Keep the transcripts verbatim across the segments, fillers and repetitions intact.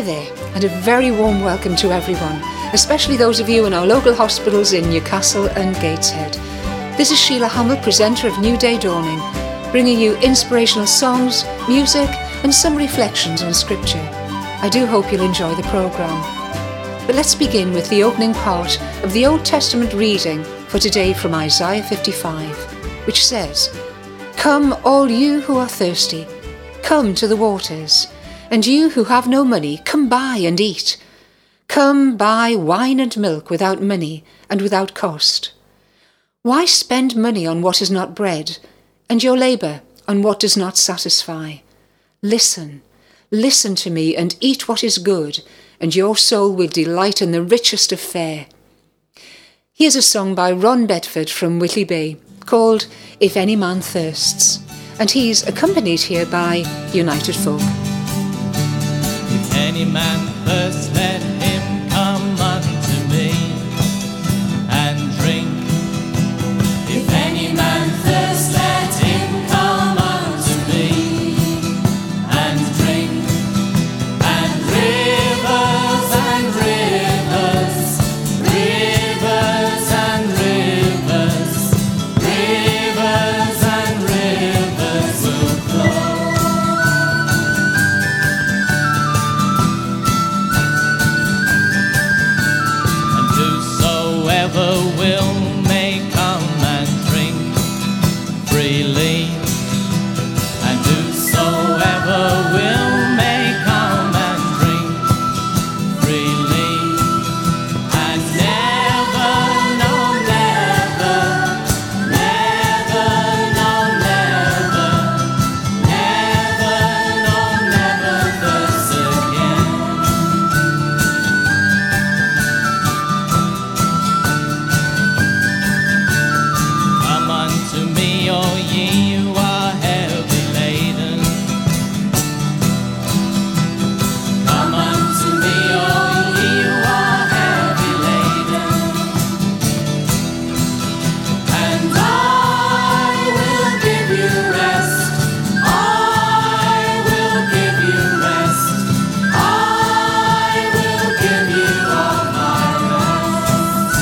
Hi there, and a very warm welcome to everyone, especially those of you in our local hospitals in Newcastle and Gateshead. This is Sheila Hamill, presenter of New Day Dawning, bringing you inspirational songs, music, and some reflections on Scripture. I do hope you'll enjoy the programme. But let's begin with the opening part of the Old Testament reading for today from Isaiah fifty-five, which says, "Come, all you who are thirsty, come to the waters, and you who have no money, come buy and eat. Come buy wine and milk without money and without cost. Why spend money on what is not bread, and your labour on what does not satisfy? Listen, listen to me and eat what is good, and your soul will delight in the richest of fare." Here's a song by Ron Bedford from Whitley Bay called "If Any Man Thirsts," and he's accompanied here by United Folk. If any man thirsts, let him come unto me and drink. If any man thirsts, let him come unto me and drink. And rivers and rivers, rivers and rivers, rivers and rivers will flow. Whosoever will may come and drink freely, and whosoever will may come and drink freely, and never, no, never, never, no, never, never, no, never thirst again. Come unto me, all ye who are heavy laden. Come unto me, all ye who are heavy laden, and I will give you rest. I will give you rest. I will give you all my rest.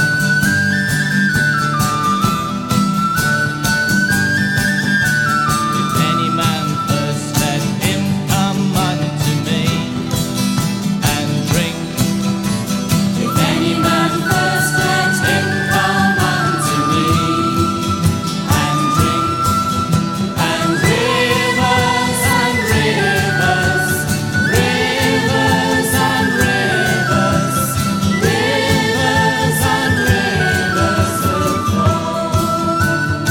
If any man thirst, let him come unto me and drink. If any man thirst, let him come unto me and drink. And rivers and rivers, rivers and rivers, rivers and rivers will flow.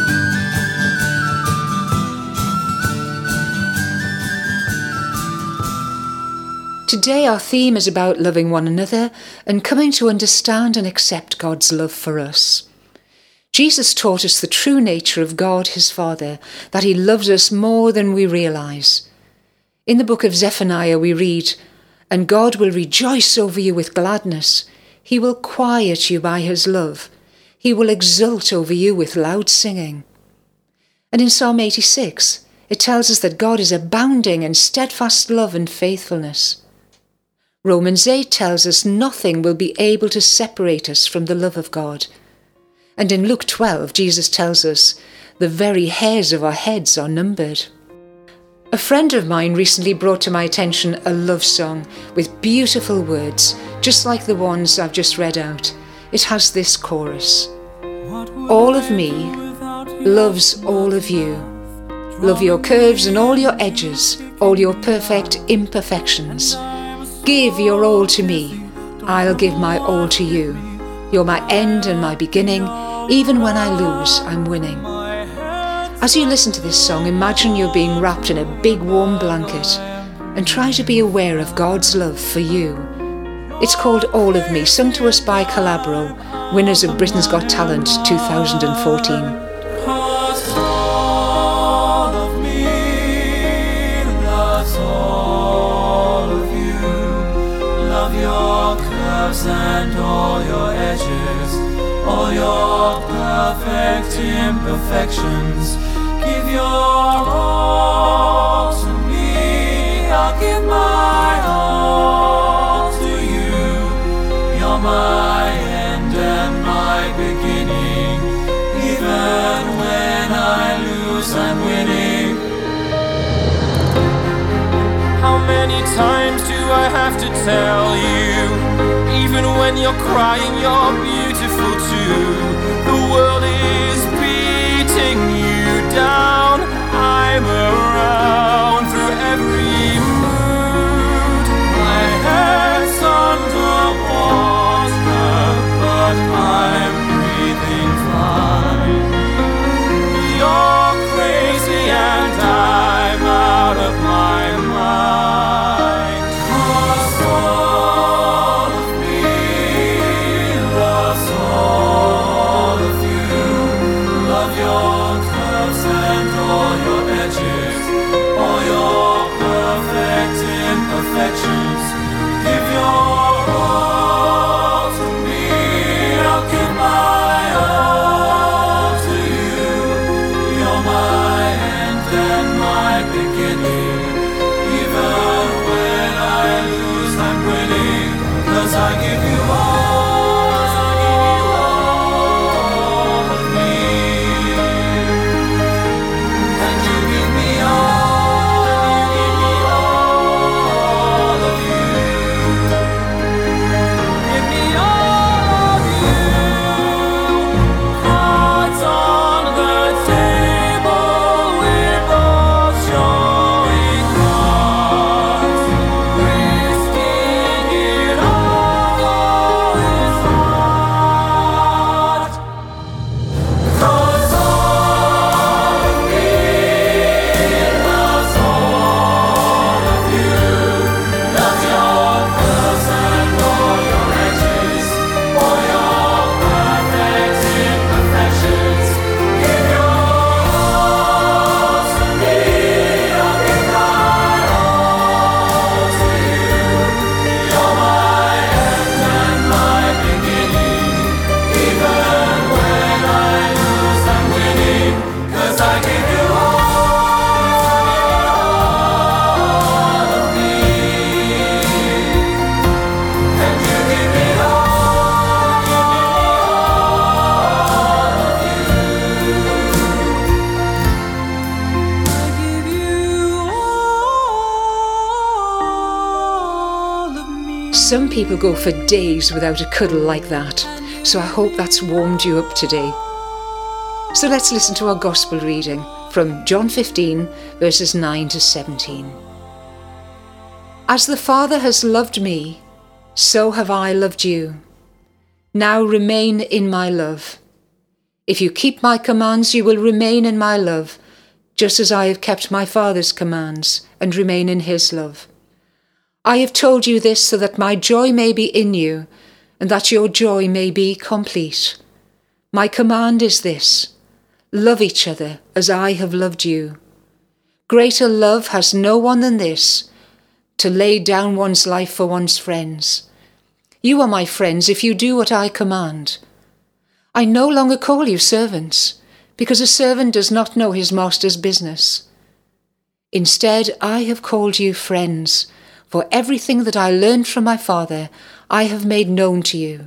Today our theme is about loving one another and coming to understand and accept God's love for us. Jesus taught us the true nature of God, his Father, that he loves us more than we realise. In the book of Zephaniah we read, "And God will rejoice over you with gladness. He will quiet you by his love. He will exult over you with loud singing." And in Psalm eighty-six, it tells us that God is abounding in steadfast love and faithfulness. Romans eight tells us nothing will be able to separate us from the love of God. And in Luke twelve, Jesus tells us, "The very hairs of our heads are numbered." A friend of mine recently brought to my attention a love song with beautiful words, just like the ones I've just read out. It has this chorus: "All of me loves all of you. Love your curves and all your edges, all your perfect imperfections. Give your all to me, I'll give my all to you. You're my end and my beginning, even when I lose, I'm winning." As you listen to this song, imagine you're being wrapped in a big warm blanket and try to be aware of God's love for you. It's called All of Me, sung to us by Calabro, winners of Britain's Got Talent two thousand fourteen. Cause all of me loves all of you. Love your curves and all your edges, all your perfect imperfections. Give your all to me, I'll give my all my end and my beginning. Even when I lose, I'm winning. How many times do I have to tell you? Even when you're crying, you're beautiful too. The world is beating you down. I'm around through every mood. My head's underwater, but I'm breathing fine. You're crazy and I'm out of my mind. 'Cause all of me loves all of you. Love your curves and all your edges, all your perfect imperfections. Give your all to me, I'll give my all to you. You're my end and my beginning. Even when I lose, I'm winning. 'Cause I give you all, I give you all of me. And you give me all, you give me all of you. Give me all of you. Cards on the table, we're both showing hearts. Risking it all is hard. 'Cause all of me loves all of you. Love your curves and all your edges, all your perfect imperfections. Give your all to me, I'll give my all to you. You're my end and my beginning. Even when I lose, I'm winning. 'Cause I give you all of me. And you give me all, you give me all of you. I give you all of me. Some people go for days without a cuddle like that, so I hope that's warmed you up today. So let's listen to our gospel reading from John fifteen, verses nine to seventeen. As the Father has loved me, so have I loved you. Now remain in my love. If you keep my commands, you will remain in my love, just as I have kept my Father's commands and remain in his love. I have told you this so that my joy may be in you, and that your joy may be complete. My command is this: love each other as I have loved you. Greater love has no one than this, to lay down one's life for one's friends. You are my friends if you do what I command. I no longer call you servants, because a servant does not know his master's business. Instead, I have called you friends, for everything that I learned from my Father I have made known to you.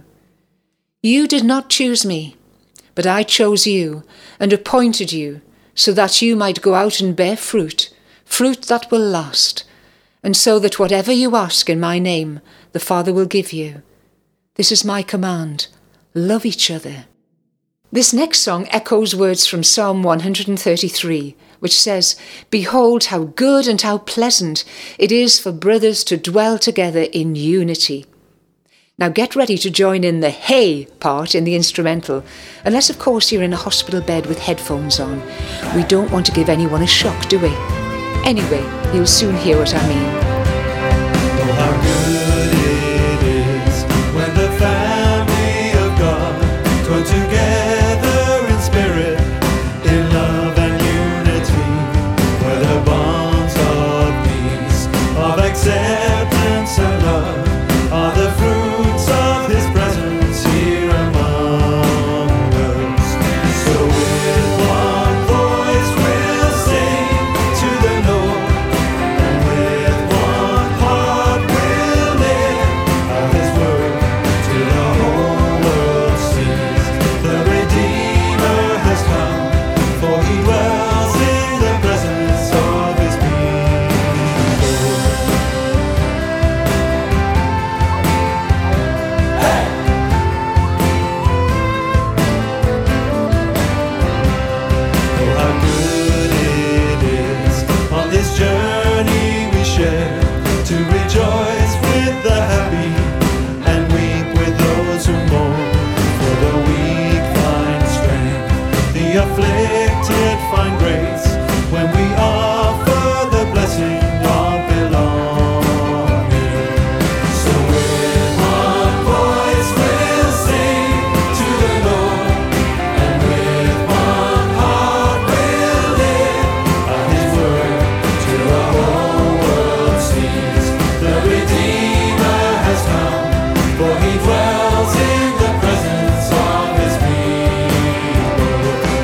You did not choose me, but I chose you and appointed you so that you might go out and bear fruit, fruit that will last, and so that whatever you ask in my name, the Father will give you. This is my command: love each other. This next song echoes words from Psalm one hundred thirty-three, which says, "Behold how good and how pleasant it is for brothers to dwell together in unity." Now get ready to join in the hey part in the instrumental, unless of course you're in a hospital bed with headphones on. We don't want to give anyone a shock, do we? Anyway, you'll soon hear what I mean. Oh, how good it is when the family of God dwell together in spirit, in love and unity, where the bonds of peace, of acceptance and love are the fruits of His presence here among us. So with one voice we'll sing to the Lord, and with one the afflicted find grace when we offer the blessing of belonging. So with one voice we'll sing to the Lord, and with one heart we'll live at His word till the whole world sees the Redeemer has come, for He dwells in the presence of His people.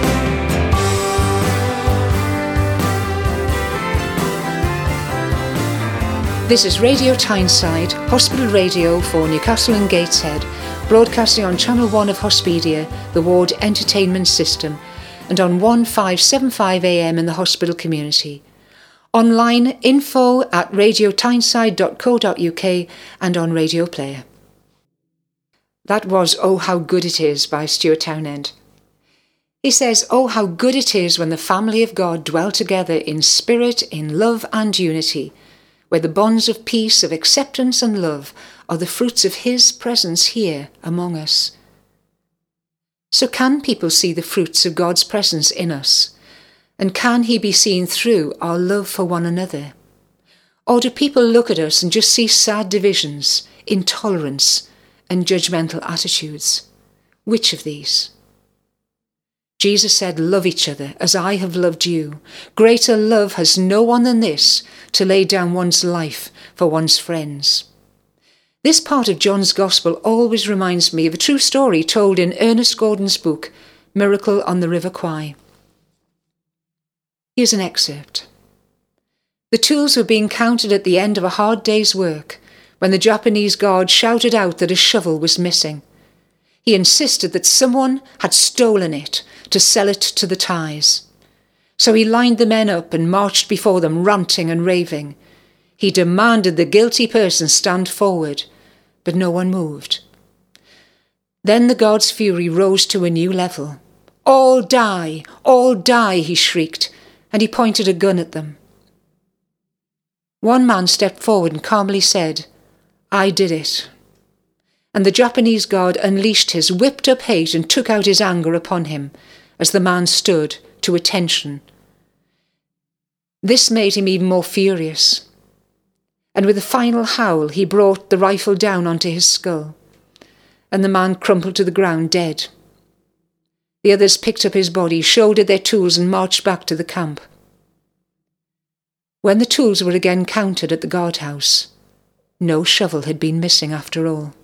This is Radio Tyneside, Hospital Radio for Newcastle and Gateshead, broadcasting on Channel one of Hospedia, the ward entertainment system, and on one five seven five A M in the hospital community. Online, info at radio tyneside dot co dot U K and on Radio Player. That was Oh How Good It Is by Stuart Townend. He says, oh, how good it is when the family of God dwell together in spirit, in love and unity, where the bonds of peace, of acceptance and love are the fruits of His presence here among us. So can people see the fruits of God's presence in us? And can He be seen through our love for one another? Or do people look at us and just see sad divisions, intolerance, and judgmental attitudes? Which of these? Jesus said, love each other as I have loved you. Greater love has no one than this, to lay down one's life for one's friends. This part of John's Gospel always reminds me of a true story told in Ernest Gordon's book, Miracle on the River Kwai. Here's an excerpt. The tools were being counted at the end of a hard day's work when the Japanese guard shouted out that a shovel was missing. He insisted that someone had stolen it to sell it to the Thais. So he lined the men up and marched before them, ranting and raving. He demanded the guilty person stand forward, but no one moved. Then the guard's fury rose to a new level. All die! All die! He shrieked, and he pointed a gun at them. One man stepped forward and calmly said, I did it. And the Japanese guard unleashed his whipped-up hate and took out his anger upon him as the man stood to attention. This made him even more furious. And with a final howl, he brought the rifle down onto his skull, and the man crumpled to the ground dead. The others picked up his body, shouldered their tools, and marched back to the camp. When the tools were again counted at the guardhouse, no shovel had been missing after all.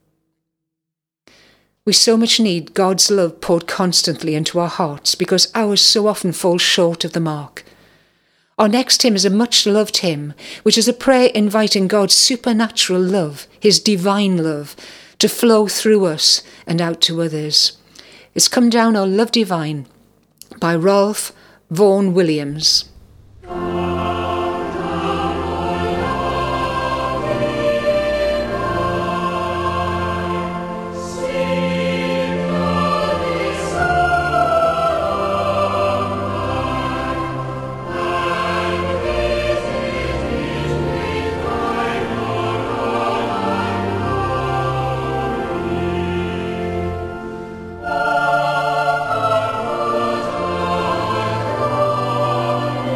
We so much need God's love poured constantly into our hearts because ours so often falls short of the mark. Our next hymn is a much-loved hymn, which is a prayer inviting God's supernatural love, His divine love, to flow through us and out to others. It's Come Down, O Love Divine, by Rolf Vaughan Williams. Oh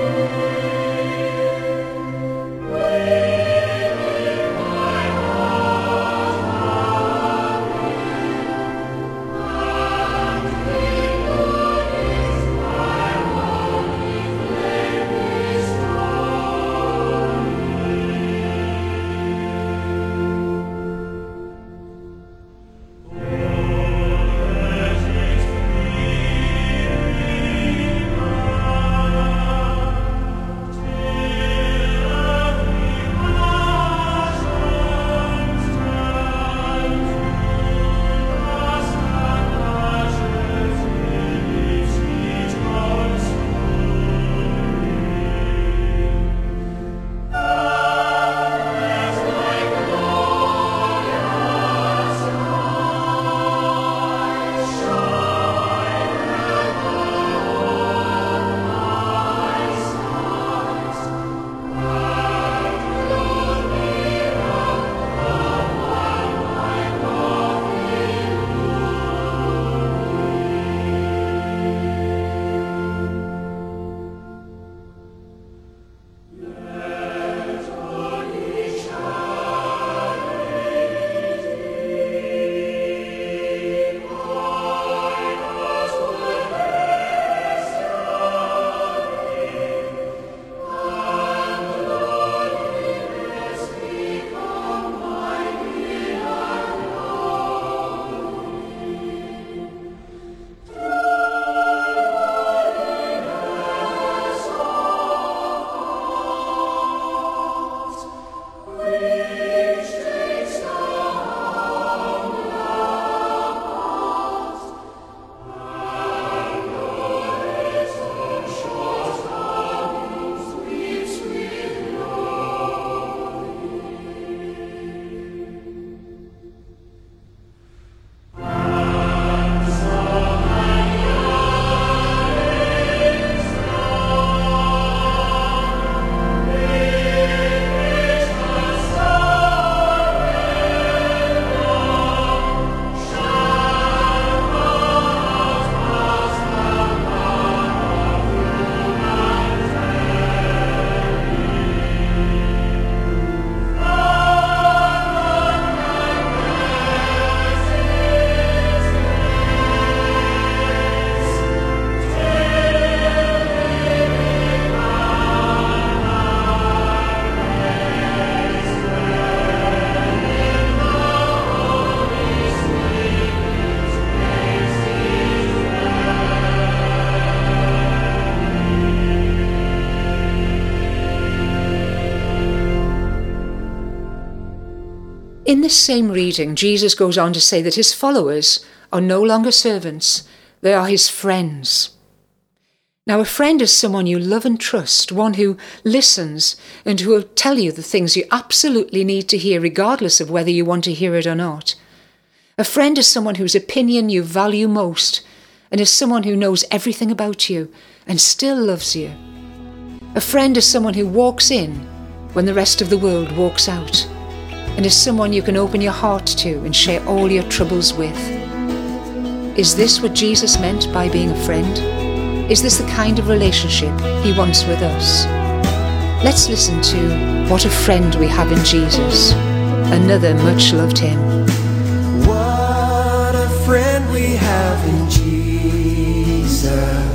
In this same reading, Jesus goes on to say that his followers are no longer servants, they are his friends. Now, a friend is someone you love and trust, one who listens and who will tell you the things you absolutely need to hear, regardless of whether you want to hear it or not. A friend is someone whose opinion you value most, and is someone who knows everything about you and still loves you. A friend is someone who walks in when the rest of the world walks out, and is someone you can open your heart to and share all your troubles with. Is this what Jesus meant by being a friend? Is this the kind of relationship he wants with us? Let's listen to what a friend we have in Jesus, another much-loved hymn. What a friend we have in Jesus,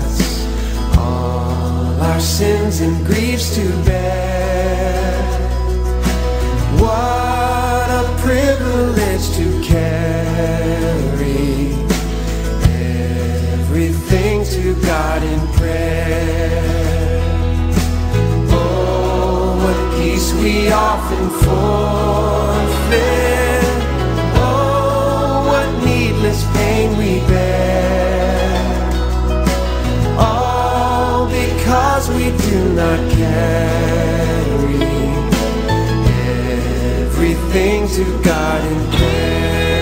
all our sins and griefs to bear. What a privilege to carry everything to God in prayer. Oh, what peace we often forfeit. Oh, what needless pain we bear. All because we do not carry everything to God in prayer.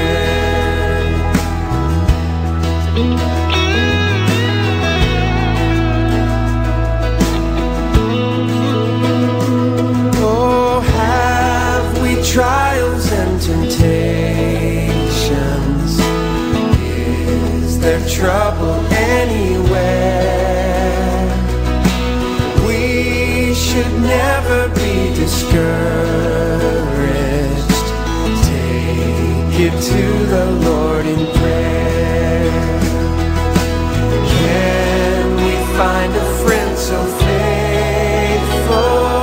Trials and temptations, is there trouble anywhere? We should never be discouraged. Take it to the Lord in prayer. Can we find a friend so faithful,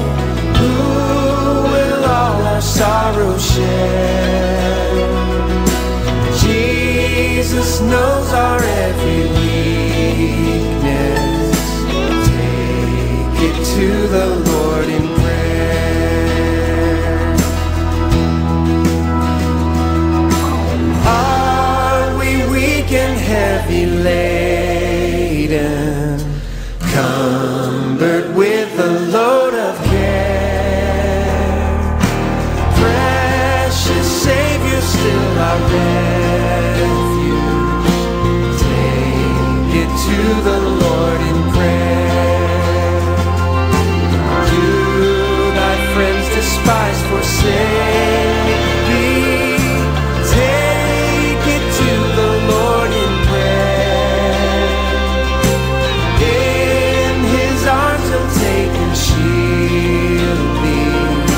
sorrow share? Jesus knows our every weakness. Take it to the Lord in prayer. Are we weak and heavy laden, cumbered with a load of care? Savior, still our refuge. Take it to the Lord in prayer. Do thy friends despise, forsake thee? Take it to the Lord in prayer. In his arms he'll take and shield thee.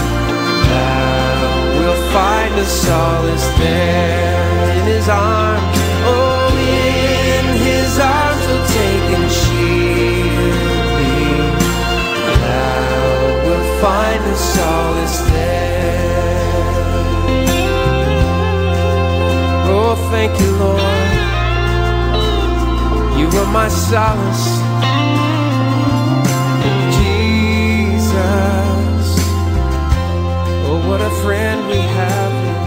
Find a solace there in his arms. Oh, in his arms he'll take and shield thee. Thou wilt find a solace there. Oh, thank you, Lord. You are my solace, Jesus. Oh, what a friend we have in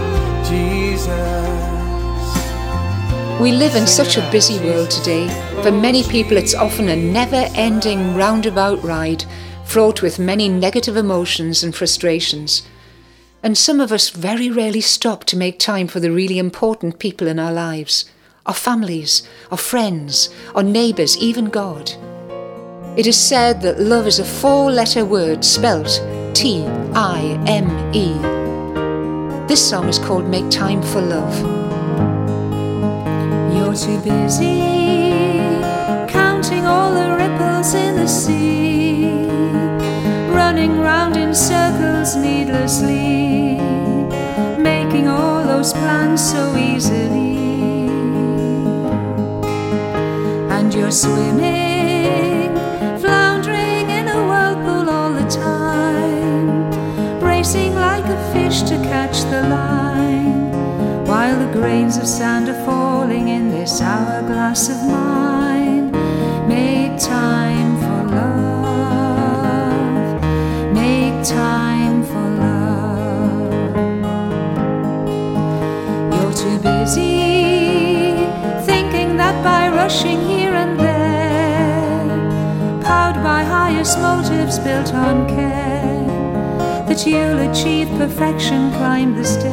Jesus. We live in such a busy world today. For many people, it's often a never-ending roundabout ride, fraught with many negative emotions and frustrations. And some of us very rarely stop to make time for the really important people in our lives, our families, our friends, our neighbours, even God. It is said that love is a four-letter word spelt T I M E. This song is called Make Time for Love. You're too busy counting all the ripples in the sea, running round in circles needlessly, making all those plans so easily. And you're swimming, floundering in a whirlpool all the time, racing like a fish to catch the line, while the grains of sand are falling in this hourglass of mine. Make time for love, make time for love. purest motives built on care, that you'll achieve perfection, climb the stairs.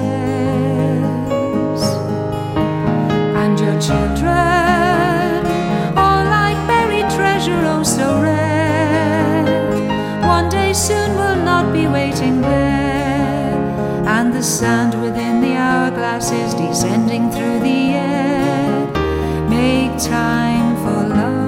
And your children, all like buried treasure, oh so rare, one day soon will not be waiting there, and the sand within the hourglass is descending through the air. Make time for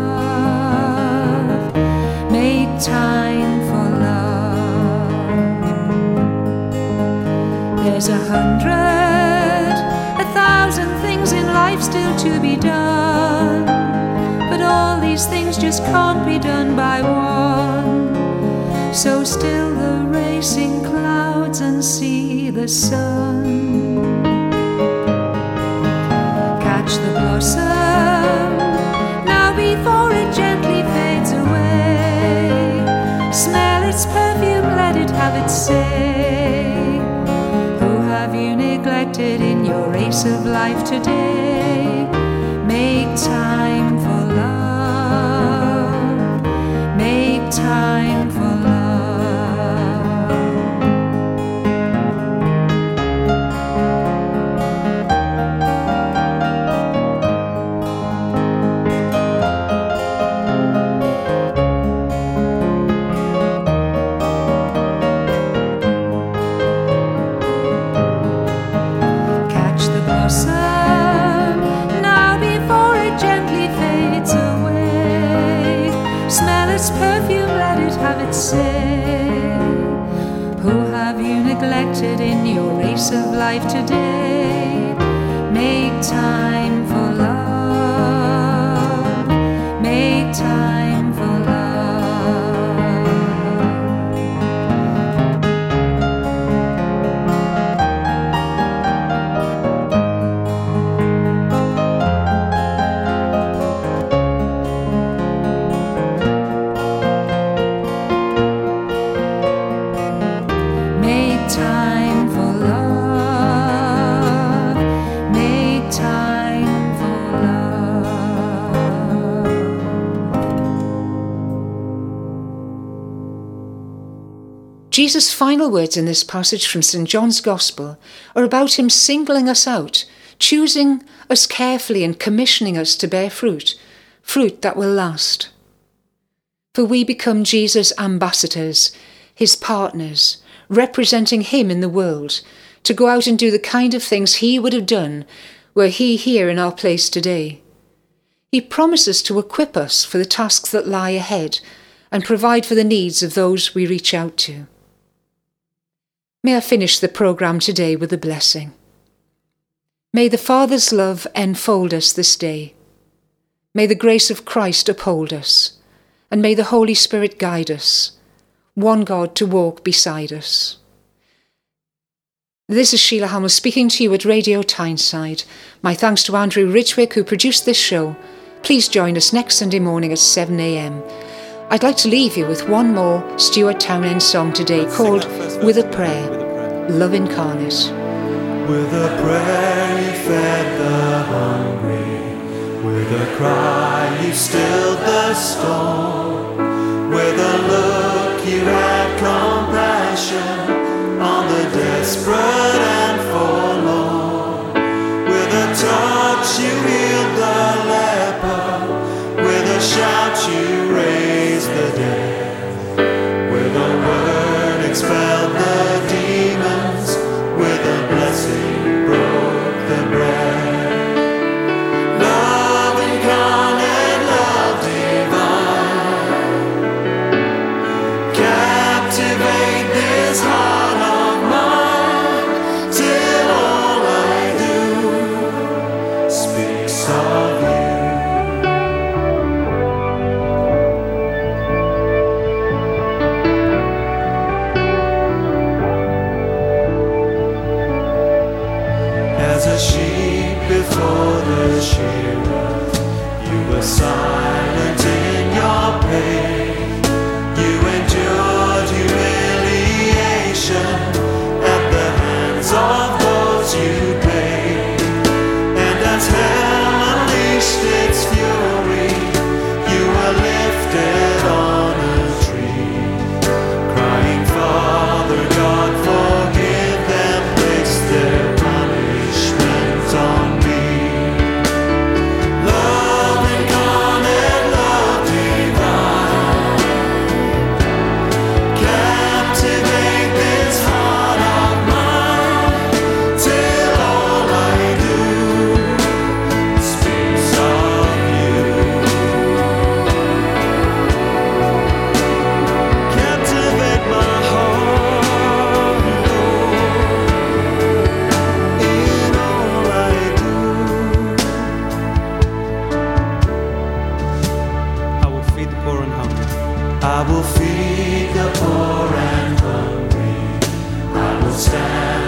love, make time for love. There's a hundred, a thousand things in life still to be done, but all these things just can't be done by one. So still the racing clouds and see the sun. Catch the blossom now before it gently fades away. Smell its perfume, let it have its say. Who have you neglected in your race of life today? Make time for love, make time for love. Neglected in your race of life today. Make time for love, make time for time for love, make time for love. Jesus' final words in this passage from Saint John's Gospel are about him singling us out, choosing us carefully and commissioning us to bear fruit, fruit that will last. For we become Jesus' ambassadors, his partners, representing him in the world, to go out and do the kind of things he would have done were he here in our place today. He promises to equip us for the tasks that lie ahead and provide for the needs of those we reach out to. May I finish the programme today with a blessing. May the Father's love enfold us this day. May the grace of Christ uphold us, and may the Holy Spirit guide us, one God to walk beside us. This is Sheila Hamill speaking to you at Radio Tyneside. My thanks to Andrew Ridgwick, who produced this show. Please join us next Sunday morning at seven a.m. I'd like to leave you with one more Stuart Townend song today called With a Prayer, Love Incarnate. With a prayer you fed the hungry, with a cry you stilled the storm, with a look you had compassion on the desperate and forlorn. With a touch you healed the leper, with a shout you raised the dead, with a word expelled the demons, with a blessing broke the bread. Love incarnate, love divine, captivate this heart of mine. I will feed the poor and hungry. I will stand